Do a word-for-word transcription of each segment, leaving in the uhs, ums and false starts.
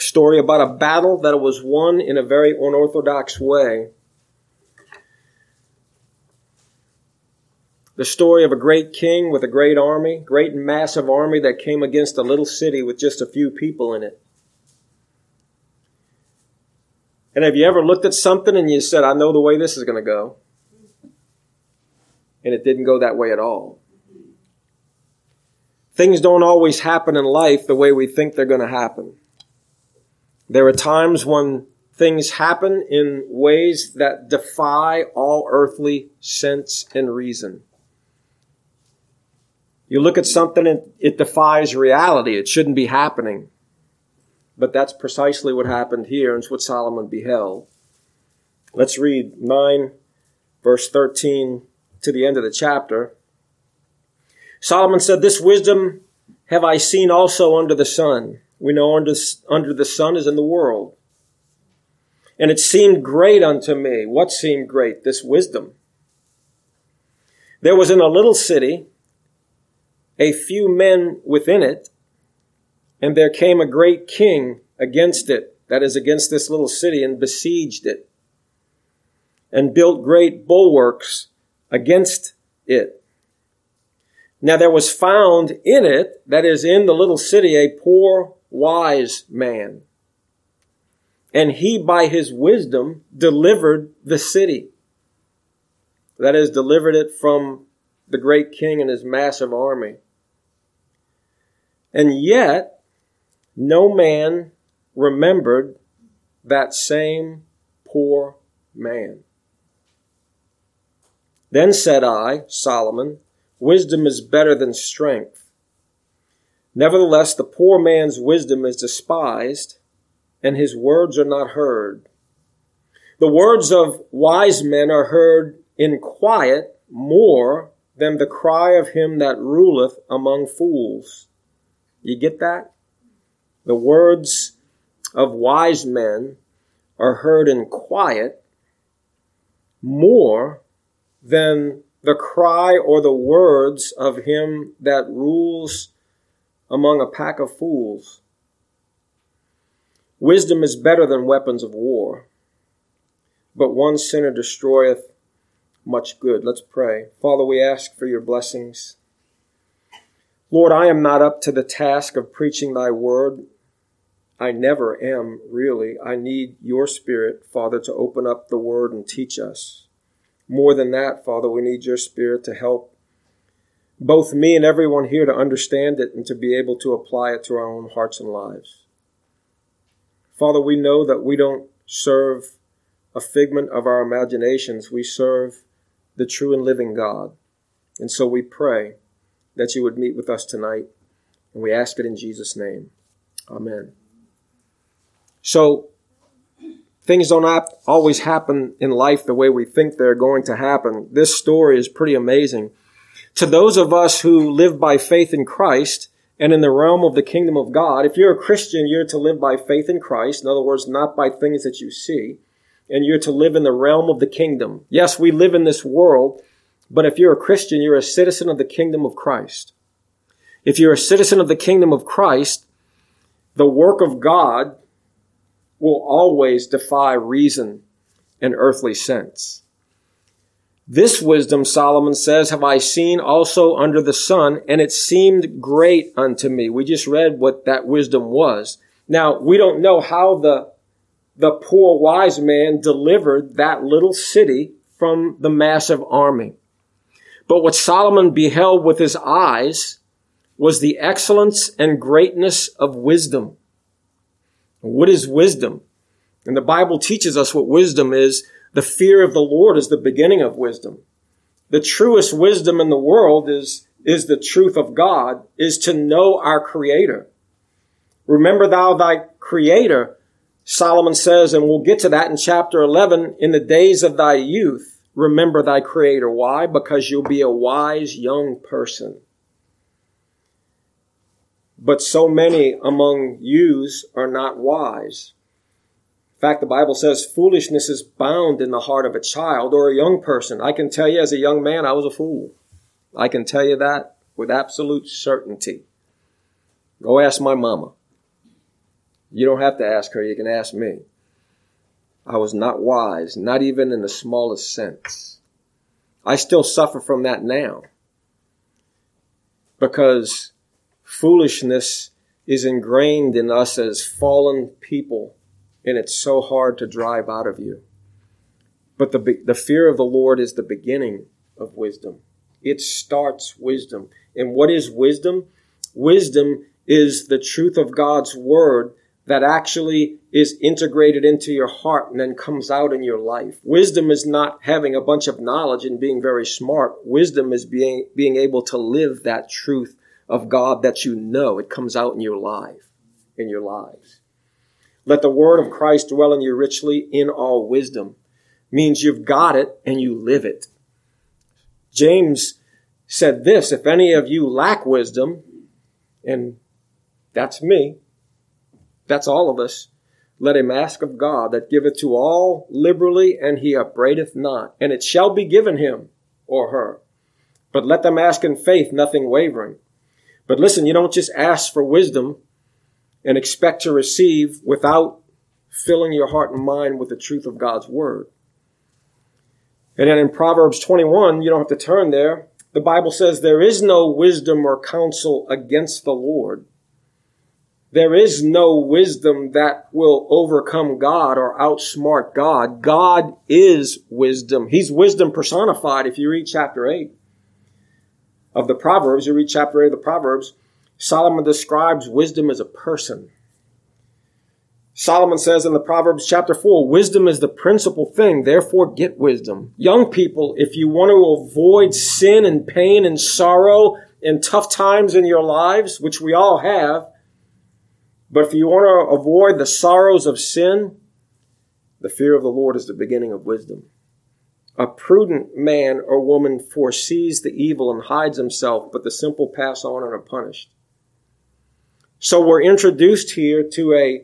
story about a battle that was won in a very unorthodox way. The story of a great king with a great army, great and massive army that came against a little city with just a few people in it. And have you ever looked at something and you said, I know the way this is going to go? And it didn't go that way at all. Things don't always happen in life the way we think they're going to happen. There are times when things happen in ways that defy all earthly sense and reason. You look at something and it defies reality. It shouldn't be happening. But that's precisely what happened here, and it's what Solomon beheld. Let's read nine, verse thirteen to the end of the chapter. Solomon said, this wisdom have I seen also under the sun. We know under, under the sun is in the world. And it seemed great unto me. What seemed great? This wisdom. There was in a little city a few men within it, and there came a great king against it, that is, against this little city, and besieged it, and built great bulwarks against it. Now there was found in it, that is, in the little city, a poor wise man. And he, by his wisdom, delivered the city. That is, delivered it from the great king and his massive army. And yet, no man remembered that same poor man. Then said I, Solomon, wisdom is better than strength. Nevertheless, the poor man's wisdom is despised, and his words are not heard. The words of wise men are heard in quiet more than the cry of him that ruleth among fools. You get that? The words of wise men are heard in quiet more than the cry or the words of him that rules among a pack of fools. Wisdom is better than weapons of war, but one sinner destroyeth much good. Let's pray. Father, we ask for your blessings. Lord, I am not up to the task of preaching thy word. I never am, really. I need your Spirit, Father, to open up the word and teach us. More than that, Father, we need your Spirit to help both me and everyone here to understand it and to be able to apply it to our own hearts and lives. Father, we know that we don't serve a figment of our imaginations. We serve the true and living God. And so we pray that you would meet with us tonight. And we ask it in Jesus' name. Amen. So, things don't ap- always happen in life the way we think they're going to happen. This story is pretty amazing. To those of us who live by faith in Christ and in the realm of the kingdom of God, if you're a Christian, you're to live by faith in Christ. In other words, not by things that you see. And you're to live in the realm of the kingdom. Yes, we live in this world, but if you're a Christian, you're a citizen of the kingdom of Christ. If you're a citizen of the kingdom of Christ, the work of God will always defy reason and earthly sense. This wisdom, Solomon says, have I seen also under the sun, and it seemed great unto me. We just read what that wisdom was. Now, we don't know how the, the poor wise man delivered that little city from the massive army. But what Solomon beheld with his eyes was the excellence and greatness of wisdom. What is wisdom? And the Bible teaches us what wisdom is. The fear of the Lord is the beginning of wisdom. The truest wisdom in the world is, is the truth of God, is to know our Creator. Remember thou thy Creator, Solomon says, and we'll get to that in chapter eleven, in the days of thy youth. Remember thy Creator. Why? Because you'll be a wise young person. But so many among yous are not wise. In fact, the Bible says foolishness is bound in the heart of a child or a young person. I can tell you as a young man, I was a fool. I can tell you that with absolute certainty. Go ask my mama. You don't have to ask her. You can ask me. I was not wise, not even in the smallest sense. I still suffer from that now because foolishness is ingrained in us as fallen people, and it's so hard to drive out of you. But the, the fear of the Lord is the beginning of wisdom. It starts wisdom. And what is wisdom? Wisdom is the truth of God's word that actually is integrated into your heart and then comes out in your life. Wisdom is not having a bunch of knowledge and being very smart. Wisdom is being, being able to live that truth of God that you know. It comes out in your life, in your lives. Let the word of Christ dwell in you richly in all wisdom. Means you've got it and you live it. James said this, if any of you lack wisdom, and that's me, that's all of us, let him ask of God that giveth to all liberally, and he upbraideth not. And it shall be given him or her. But let them ask in faith, nothing wavering. But listen, you don't just ask for wisdom and expect to receive without filling your heart and mind with the truth of God's word. And then in Proverbs twenty-one, you don't have to turn there, the Bible says there is no wisdom or counsel against the Lord. There is no wisdom that will overcome God or outsmart God. God is wisdom. He's wisdom personified. If you read chapter eight of the Proverbs, you read chapter eight of the Proverbs, Solomon describes wisdom as a person. Solomon says in the Proverbs chapter four, wisdom is the principal thing, therefore get wisdom. Young people, if you want to avoid sin and pain and sorrow and tough times in your lives, which we all have, but if you want to avoid the sorrows of sin, the fear of the Lord is the beginning of wisdom. A prudent man or woman foresees the evil and hides himself, but the simple pass on and are punished. So we're introduced here to a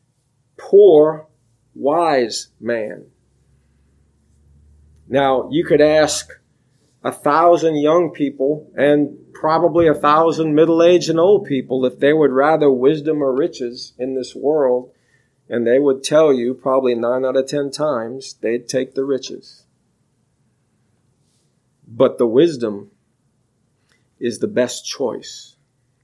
poor, wise man. Now, you could ask a thousand young people and probably a thousand middle-aged and old people if they would rather wisdom or riches in this world, and they would tell you probably nine out of ten times they'd take the riches. But the wisdom is the best choice.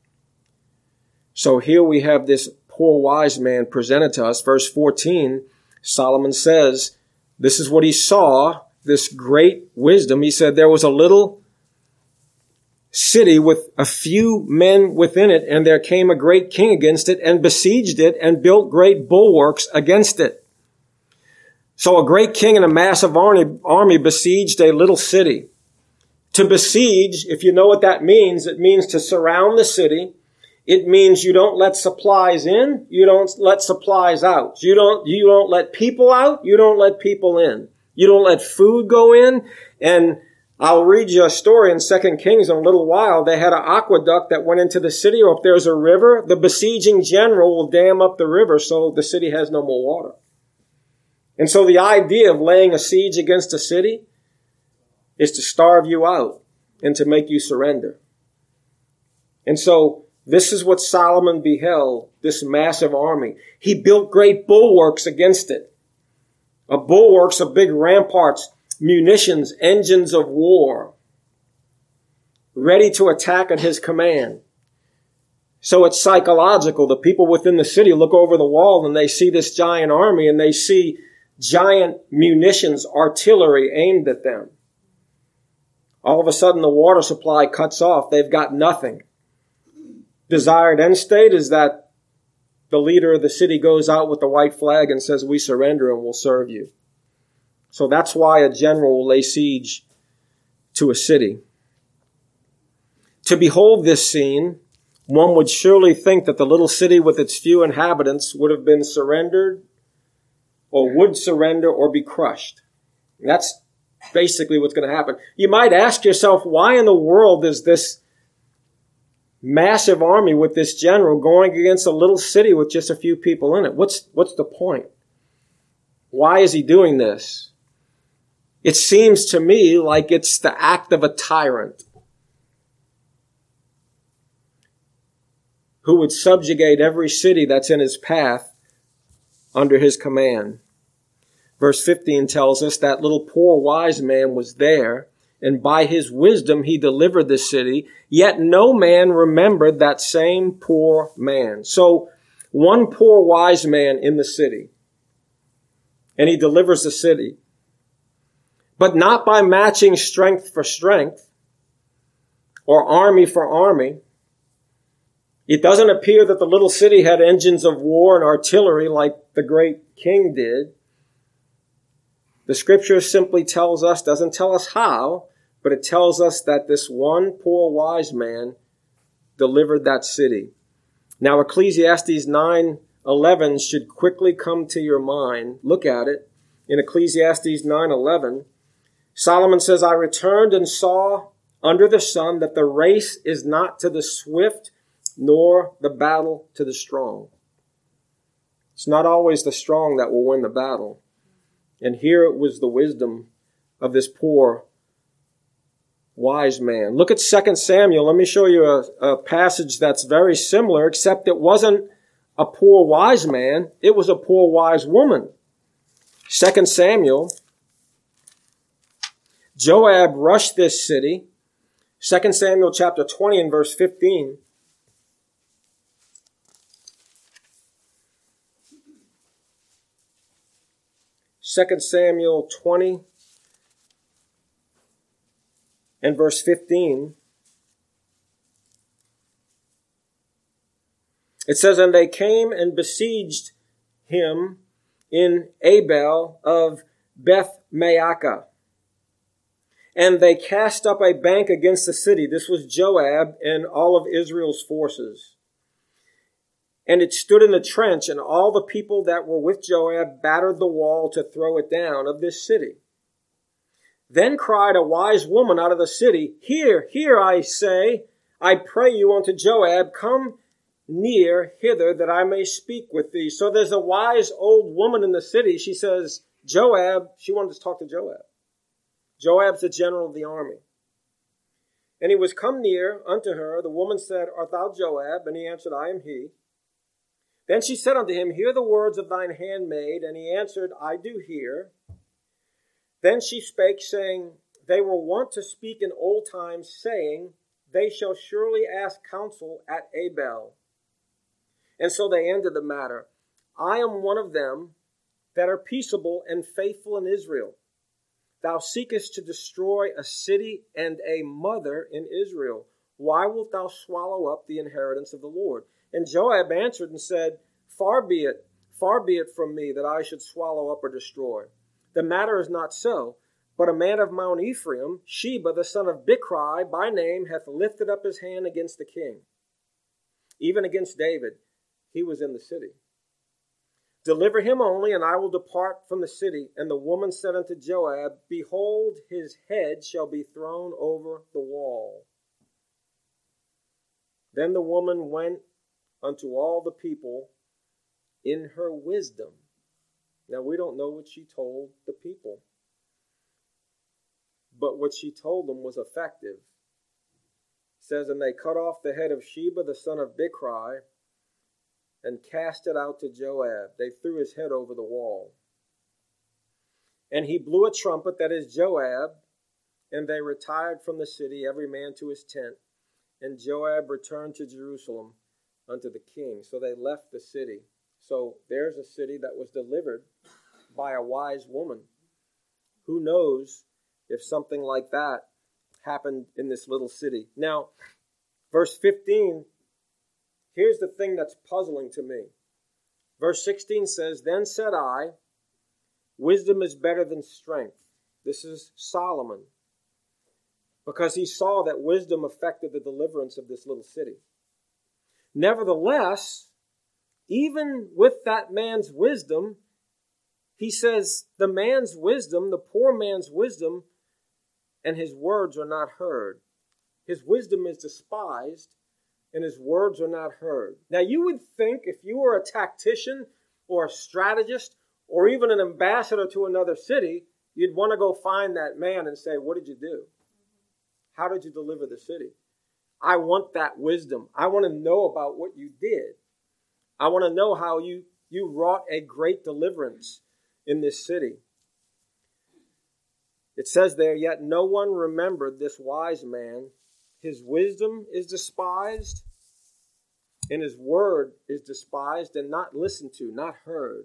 So here we have this poor wise man presented to us. Verse fourteen, Solomon says, this is what he saw, this great wisdom. He said there was a little city with a few men within it, and there came a great king against it and besieged it and built great bulwarks against it. So a great king and a massive army, army besieged a little city. To besiege, if you know what that means, it means to surround the city. It means you don't let supplies in, you don't let supplies out. You don't, you don't let people out, you don't let people in. You don't let food go in. And I'll read you a story in Second Kings in a little while. They had an aqueduct that went into the city, or if there's a river, the besieging general will dam up the river so the city has no more water. And so the idea of laying a siege against a city is to starve you out and to make you surrender. And so this is what Solomon beheld, this massive army. He built great bulwarks against it. A bulwarks of big ramparts, munitions, engines of war, ready to attack at his command. So it's psychological. The people within the city look over the wall and they see this giant army and they see giant munitions, artillery aimed at them. All of a sudden the water supply cuts off. They've got nothing. Desired end state is that the leader of the city goes out with the white flag and says, we surrender and we'll serve you. So that's why a general will lay siege to a city. To behold this scene, one would surely think that the little city with its few inhabitants would have been surrendered or would surrender or be crushed. And that's basically what's going to happen. You might ask yourself, why in the world is this massive army with this general going against a little city with just a few people in it? What's, what's the point? Why is he doing this? It seems to me like it's the act of a tyrant who would subjugate every city that's in his path under his command. Verse fifteen tells us that little poor wise man was there, and by his wisdom he delivered the city, yet no man remembered that same poor man. So one poor wise man in the city, and he delivers the city. But not by matching strength for strength or army for army. It doesn't appear that the little city had engines of war and artillery like the great king did. The scripture simply tells us, doesn't tell us how, but it tells us that this one poor wise man delivered that city. Now, Ecclesiastes nine eleven should quickly come to your mind. Look at it. In Ecclesiastes nine eleven, Solomon says, I returned and saw under the sun that the race is not to the swift, nor the battle to the strong. It's not always the strong that will win the battle. And here it was the wisdom of this poor wise man. Look at Second Samuel. Let me show you a, a passage that's very similar, except it wasn't a poor wise man. It was a poor wise woman. Second Samuel. Joab rushed this city. Second Samuel chapter twenty and verse fifteen. Second Samuel twenty and verse fifteen. It says, and they came and besieged him in Abel of Beth Maacah. And they cast up a bank against the city. This was Joab and all of Israel's forces. And it stood in the trench, and all the people that were with Joab battered the wall to throw it down of this city. Then cried a wise woman out of the city, Hear, hear, I say, I pray you unto Joab, come near hither that I may speak with thee. So there's a wise old woman in the city. She says, Joab, she wanted to talk to Joab. Joab's the general of the army. And he was come near unto her. The woman said, Art thou Joab? And he answered, I am he. Then she said unto him, Hear the words of thine handmaid. And he answered, I do hear. Then she spake, saying, They were wont to speak in old times, saying, They shall surely ask counsel at Abel. And so they ended the matter. I am one of them that are peaceable and faithful in Israel. Thou seekest to destroy a city and a mother in Israel. Why wilt thou swallow up the inheritance of the Lord? And Joab answered and said, Far be it, far be it from me that I should swallow up or destroy. The matter is not so, but a man of Mount Ephraim, Sheba the son of Bichri by name, hath lifted up his hand against the king, even against David. He was in the city. Deliver him only, and I will depart from the city. And the woman said unto Joab, Behold, his head shall be thrown over the wall. Then the woman went unto all the people in her wisdom. Now, we don't know what she told the people, but what she told them was effective. It says, And they cut off the head of Sheba, the son of Bichri, and cast it out to Joab. They threw his head over the wall. And he blew a trumpet, that is Joab, and they retired from the city, every man to his tent. And Joab returned to Jerusalem unto the king. So they left the city. So there's a city that was delivered by a wise woman. Who knows if something like that happened in this little city. Now, verse fifteen, here's the thing that's puzzling to me. Verse sixteen says, Then said I, Wisdom is better than strength. This is Solomon, because he saw that wisdom affected the deliverance of this little city. Nevertheless, even with that man's wisdom, he says the man's wisdom, the poor man's wisdom, and his words are not heard. His wisdom is despised, and his words are not heard. Now, you would think if you were a tactician or a strategist or even an ambassador to another city, you'd want to go find that man and say, what did you do? How did you deliver the city? I want that wisdom. I want to know about what you did. I want to know how you You wrought a great deliverance in this city. It says there, yet no one remembered this wise man. His wisdom is despised, and his word is despised and not listened to, not heard.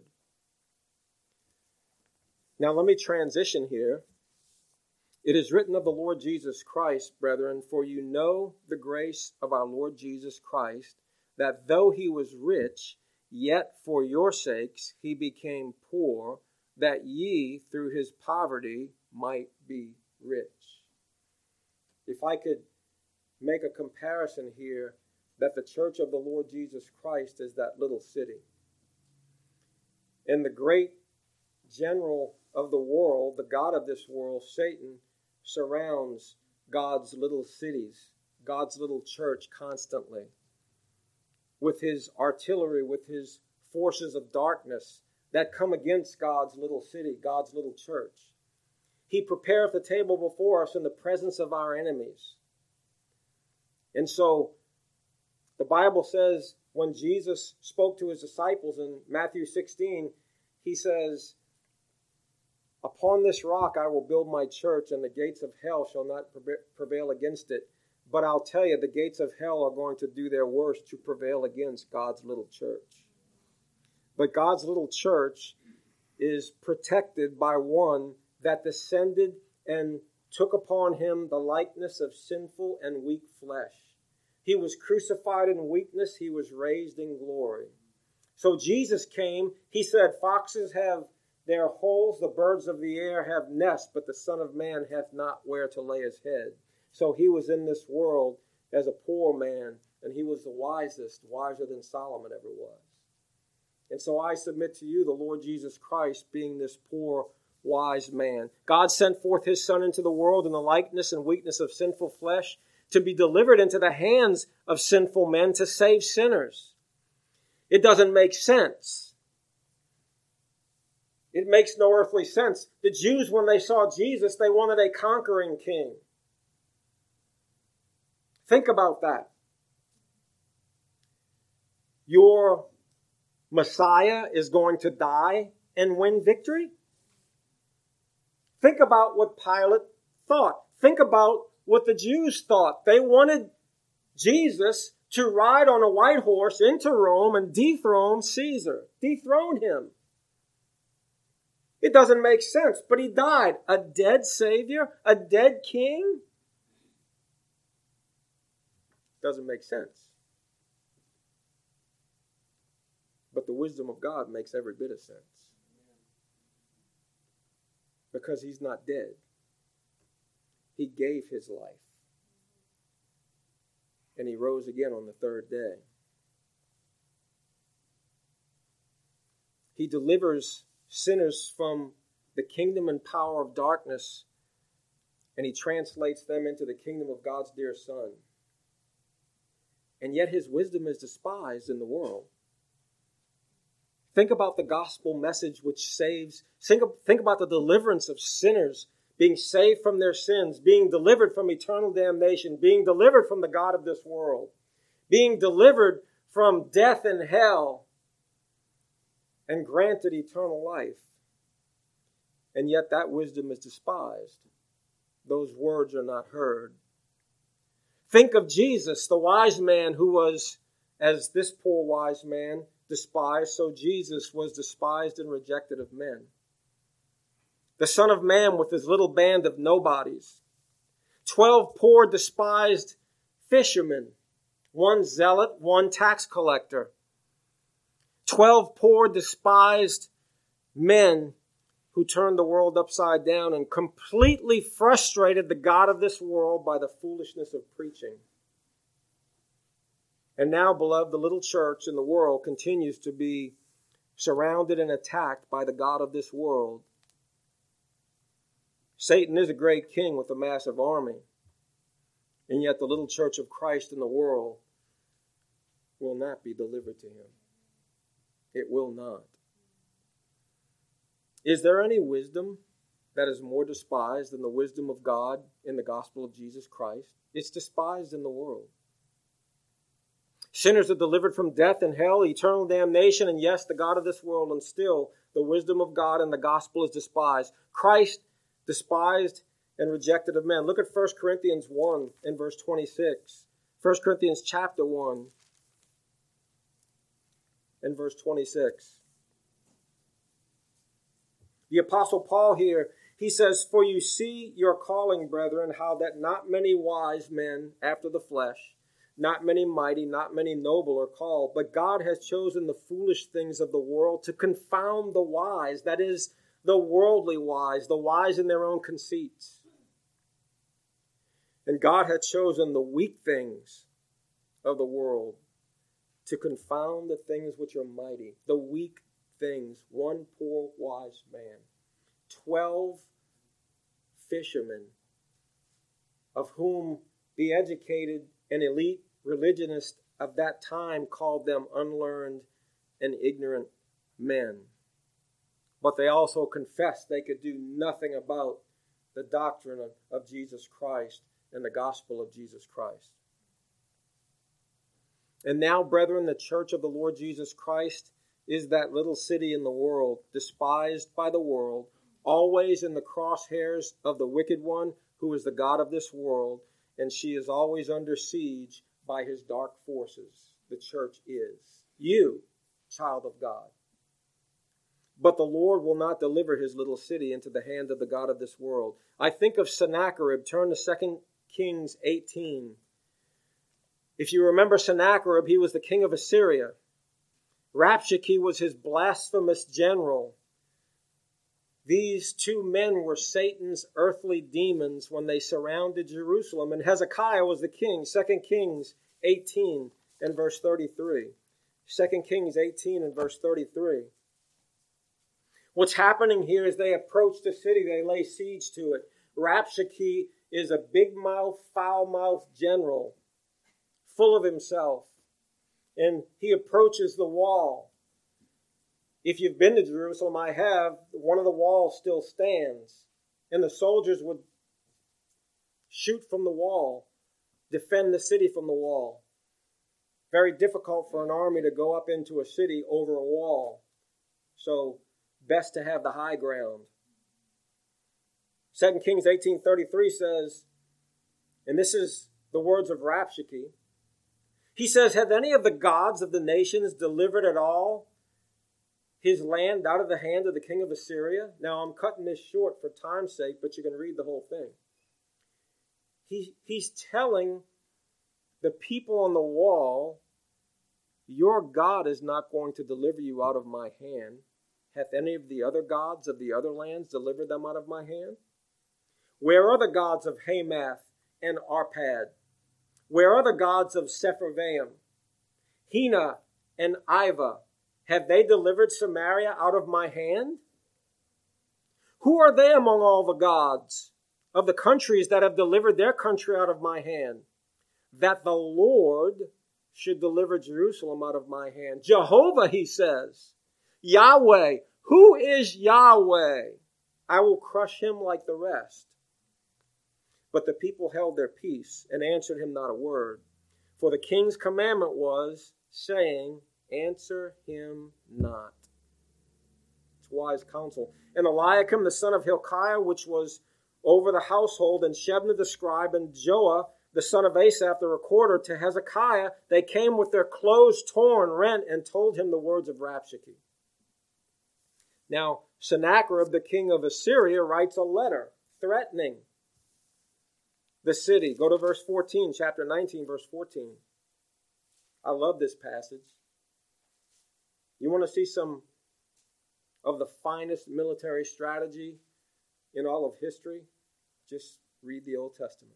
Now let me transition here. It is written of the Lord Jesus Christ, brethren, for you know the grace of our Lord Jesus Christ, that though he was rich, yet for your sakes he became poor, that ye through his poverty might be rich. If I could make a comparison here, that the church of the Lord Jesus Christ is that little city. And the great general of the world, the God of this world, Satan, surrounds God's little cities, God's little church constantly, with his artillery, with his forces of darkness that come against God's little city, God's little church. He prepareth the table before us in the presence of our enemies. And so the Bible says when Jesus spoke to his disciples in Matthew sixteen, he says, upon this rock I will build my church, and the gates of hell shall not prevail against it. But I'll tell you, the gates of hell are going to do their worst to prevail against God's little church. But God's little church is protected by one that descended and took upon him the likeness of sinful and weak flesh. He was crucified in weakness. He was raised in glory. So Jesus came. He said, foxes have their holes, the birds of the air have nests, but the Son of Man hath not where to lay his head. So he was in this world as a poor man, and he was the wisest, wiser than Solomon ever was. And so I submit to you, the Lord Jesus Christ being this poor, wise man. God sent forth his Son into the world in the likeness and weakness of sinful flesh to be delivered into the hands of sinful men to save sinners. It doesn't make sense. It makes no earthly sense. The Jews, when they saw Jesus, they wanted a conquering king. Think about that. Your Messiah is going to die and win victory? Think about what Pilate thought. Think about what the Jews thought. They wanted Jesus to ride on a white horse into Rome and dethrone Caesar, dethrone him. It doesn't make sense, but he died. A dead Savior, a dead king? Doesn't make sense. But the wisdom of God makes every bit of sense. Because he's not dead. He gave his life. And he rose again on the third day. He delivers sinners from the kingdom and power of darkness, and he translates them into the kingdom of God's dear Son. And yet his wisdom is despised in the world. Think about the gospel message which saves. Think, think about the deliverance of sinners being saved from their sins, being delivered from eternal damnation, being delivered from the God of this world, being delivered from death and hell, and granted eternal life. And yet that wisdom is despised. Those words are not heard. Think of Jesus, the wise man who was, as this poor wise man, despised, so Jesus was despised and rejected of men. The Son of Man with his little band of nobodies. Twelve poor despised fishermen. One zealot, one tax collector. Twelve poor despised men who turned the world upside down and completely frustrated the God of this world by the foolishness of preaching. And now, beloved, the little church in the world continues to be surrounded and attacked by the God of this world. Satan is a great king with a massive army. And yet the little church of Christ in the world will not be delivered to him. It will not. Is there any wisdom that is more despised than the wisdom of God in the gospel of Jesus Christ? It's despised in the world. Sinners are delivered from death and hell, eternal damnation, and yes, the God of this world, and still the wisdom of God and the gospel is despised. Christ despised and rejected of men. Look at First Corinthians one and verse twenty-six. First Corinthians chapter one and verse twenty-six. The Apostle Paul here, he says, "For you see your calling, brethren, how that not many wise men after the flesh, not many mighty, not many noble are called, but God has chosen the foolish things of the world to confound the wise," that is, the worldly wise, the wise in their own conceits. "And God hath chosen the weak things of the world to confound the things which are mighty," the weak things. One poor wise man, twelve fishermen, of whom the educated and elite religionists of that time called them unlearned and ignorant men. But they also confessed they could do nothing about the doctrine of, of Jesus Christ and the gospel of Jesus Christ. And now, brethren, the church of the Lord Jesus Christ is that little city in the world, despised by the world, always in the crosshairs of the wicked one, who is the God of this world, and she is always under siege by his dark forces. The church is. You, child of God. But the Lord will not deliver his little city into the hand of the God of this world. I think of Sennacherib. Turn to Second Kings eighteen. If you remember Sennacherib, he was the king of Assyria. Rabshakeh was his blasphemous general. These two men were Satan's earthly demons when they surrounded Jerusalem, and Hezekiah was the king. Second Kings eighteen and verse thirty-three. Second Kings eighteen and verse thirty-three. What's happening here is they approach the city, they lay siege to it. Rabshakeh is a big-mouthed, foul-mouthed general, full of himself, and he approaches the wall. If you've been to Jerusalem, I have, one of the walls still stands, and the soldiers would shoot from the wall, defend the city from the wall. Very difficult for an army to go up into a city over a wall. So, best to have the high ground. Second Kings eighteen thirty-three says, and this is the words of Rabshakeh, he says, "Have any of the gods of the nations delivered at all his land out of the hand of the king of Assyria?" Now, I'm cutting this short for time's sake, but you can read the whole thing. He, he's telling the people on the wall, your God is not going to deliver you out of my hand. Hath any of the other gods of the other lands delivered them out of my hand? Where are the gods of Hamath and Arpad? Where are the gods of Sepharvaim? Hena and Iva, have they delivered Samaria out of my hand? Who are they among all the gods of the countries that have delivered their country out of my hand? That the Lord should deliver Jerusalem out of my hand. Jehovah, he says. Yahweh. Who is Yahweh? I will crush him like the rest. But the people held their peace and answered him not a word. For the king's commandment was, saying, answer him not. It's wise counsel. And Eliakim, the son of Hilkiah, which was over the household, and Shebna the scribe, and Joah, the son of Asaph, the recorder, to Hezekiah, they came with their clothes torn, rent, and told him the words of Rabshakeh. Now, Sennacherib, the king of Assyria, writes a letter threatening the city. Go to verse fourteen, chapter nineteen, verse fourteen. I love this passage. You want to see some of the finest military strategy in all of history? Just read the Old Testament.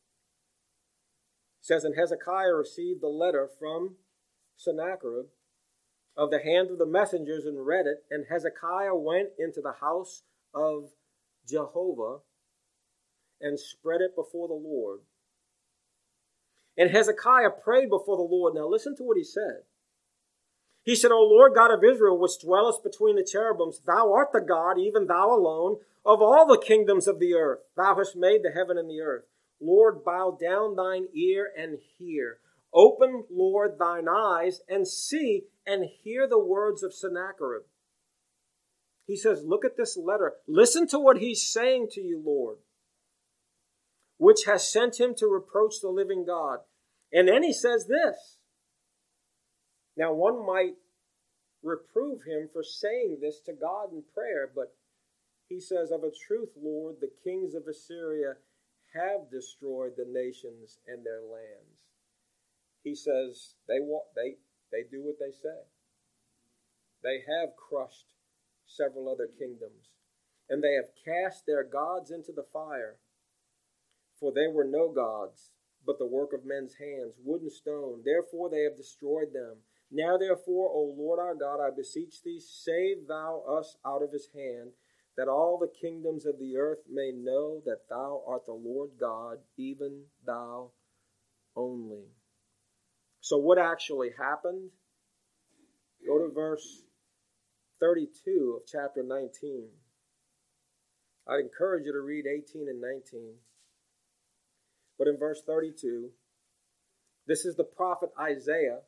It says, and Hezekiah received the letter from Sennacherib of the hand of the messengers and read it, and Hezekiah went into the house of Jehovah and spread it before the Lord. And Hezekiah prayed before the Lord. Now listen to what he said. He said, O Lord God of Israel, which dwellest between the cherubims, thou art the God, even thou alone, of all the kingdoms of the earth. Thou hast made the heaven and the earth. Lord, bow down thine ear and hear. Open, Lord, thine eyes and see and hear the words of Sennacherib. He says, look at this letter. Listen to what he's saying to you, Lord, which has sent him to reproach the living God. And then he says this. Now, one might reprove him for saying this to God in prayer, but he says, of a truth, Lord, the kings of Assyria have destroyed the nations and their lands. He says they they they do what they say. They have crushed several other kingdoms, and they have cast their gods into the fire. For they were no gods, but the work of men's hands, wood and stone. Therefore they have destroyed them. Now therefore, O Lord our God, I beseech thee, save thou us out of his hand, that all the kingdoms of the earth may know that thou art the Lord God, even thou only. So what actually happened? Go to verse thirty-two of chapter nineteen. I'd encourage you to read eighteen and nineteen. But in verse thirty-two, this is the prophet Isaiah.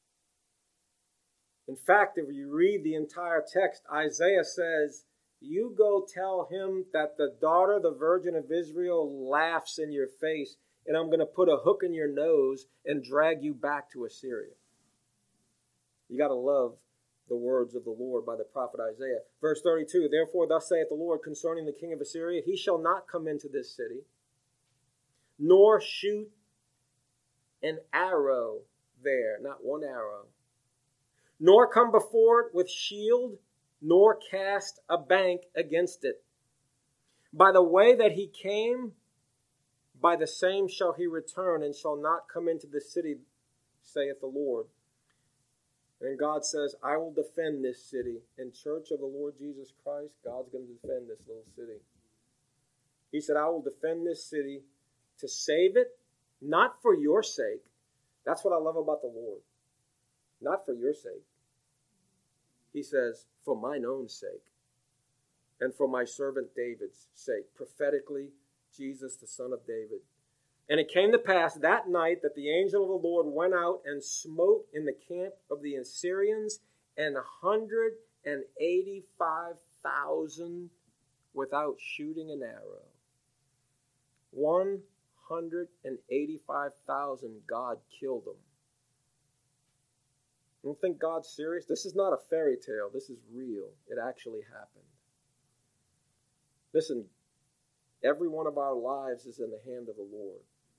In fact, if you read the entire text, Isaiah says, you go tell him that the daughter, the virgin of Israel, laughs in your face, and I'm going to put a hook in your nose and drag you back to Assyria. You got to love the words of the Lord by the prophet Isaiah. Verse thirty-two, therefore thus saith the Lord concerning the king of Assyria, he shall not come into this city, nor shoot an arrow there, not one arrow, nor come before it with shield, nor cast a bank against it. By the way that he came, by the same shall he return, and shall not come into the city, saith the Lord. And God says, I will defend this city. In Church of the Lord Jesus Christ, God's going to defend this little city. He said, I will defend this city to save it, not for your sake. That's what I love about the Lord. Not for your sake. He says, for mine own sake, and for my servant David's sake. Prophetically, Jesus, the son of David. And it came to pass that night that the angel of the Lord went out and smote in the camp of the Assyrians an hundred and eighty-five thousand without shooting an arrow. One hundred and eighty-five thousand, God killed them. You don't think God's serious? This is not a fairy tale. This is real. It actually happened. Listen, every one of our lives is in the hand of the Lord.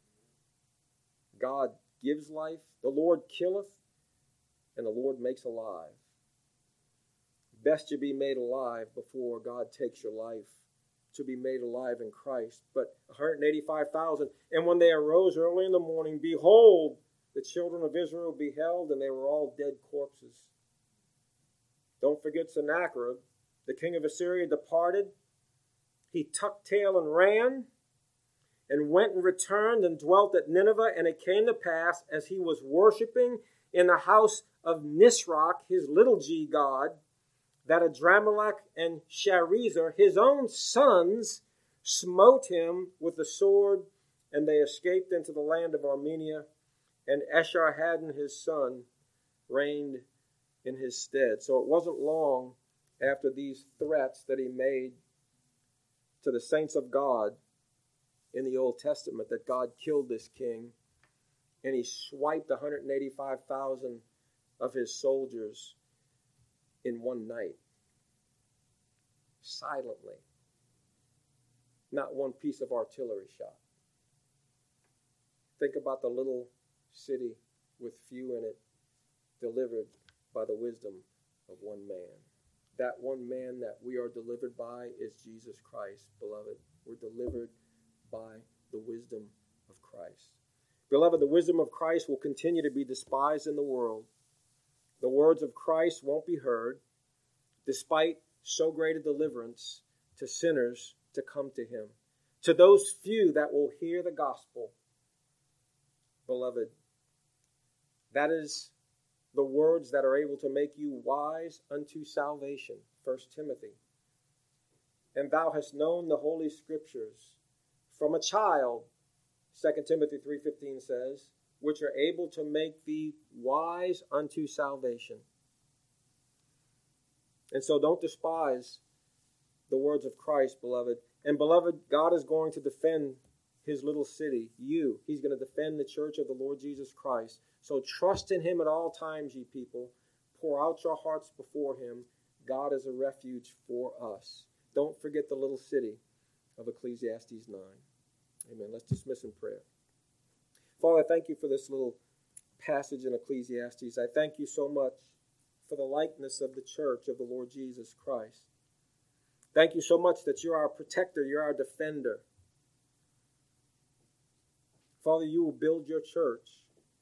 God gives life, the Lord killeth, and the Lord makes alive. Best you be made alive before God takes your life, to be made alive in Christ. But one hundred eighty-five thousand, and when they arose early in the morning, behold, the children of Israel beheld, and they were all dead corpses. Don't forget Sennacherib, the king of Assyria, departed. He tucked tail and ran, and went and returned and dwelt at Nineveh. And it came to pass, as he was worshiping in the house of Nisroch, his little g god, that Adramelech and Sharezer, his own sons, smote him with the sword, and they escaped into the land of Armenia. And Esarhaddon, his son, reigned in his stead. So it wasn't long after these threats that he made to the saints of God in the Old Testament that God killed this king, and he swiped one hundred eighty-five thousand of his soldiers in one night. Silently. Not one piece of artillery shot. Think about the little city with few in it, delivered by the wisdom of one man. That one man that we are delivered by is Jesus Christ, beloved. We're delivered by the wisdom of Christ. Beloved, the wisdom of Christ will continue to be despised in the world. The words of Christ won't be heard, despite so great a deliverance to sinners to come to him. To those few that will hear the gospel, beloved, that is the words that are able to make you wise unto salvation. First Timothy. And thou hast known the holy scriptures from a child, Second Timothy three fifteen says, which are able to make thee wise unto salvation. And so don't despise the words of Christ, beloved. And beloved, God is going to defend his little city, you. He's going to defend the church of the Lord Jesus Christ. So trust in him at all times, ye people. Pour out your hearts before him. God is a refuge for us. Don't forget the little city of Ecclesiastes nine. Amen. Let's dismiss in prayer. Father, I thank you for this little passage in Ecclesiastes. I thank you so much for the likeness of the church of the Lord Jesus Christ. Thank you so much that you're our protector, you're our defender. Father, you will build your church.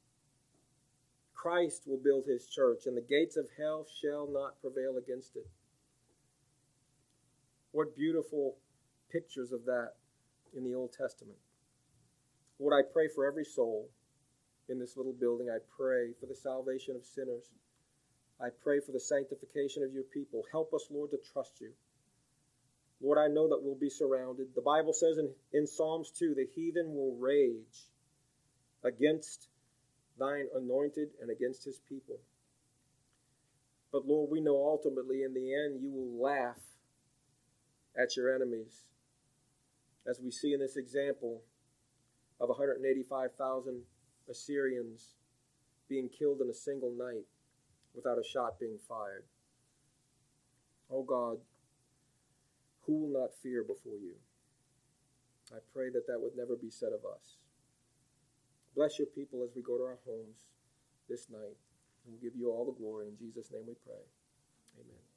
Christ will build his church, and the gates of hell shall not prevail against it. What beautiful pictures of that in the Old Testament. Lord, I pray for every soul in this little building. I pray for the salvation of sinners. I pray for the sanctification of your people. Help us, Lord, to trust you. Lord, I know that we'll be surrounded. The Bible says in, in Psalms two, the heathen will rage against thine anointed and against his people. But Lord, we know ultimately in the end you will laugh at your enemies. As we see in this example of one hundred eighty-five thousand Assyrians being killed in a single night without a shot being fired. Oh God, who will not fear before you? I pray that that would never be said of us. Bless your people as we go to our homes this night. And we'll give you all the glory. In Jesus' name we pray. Amen.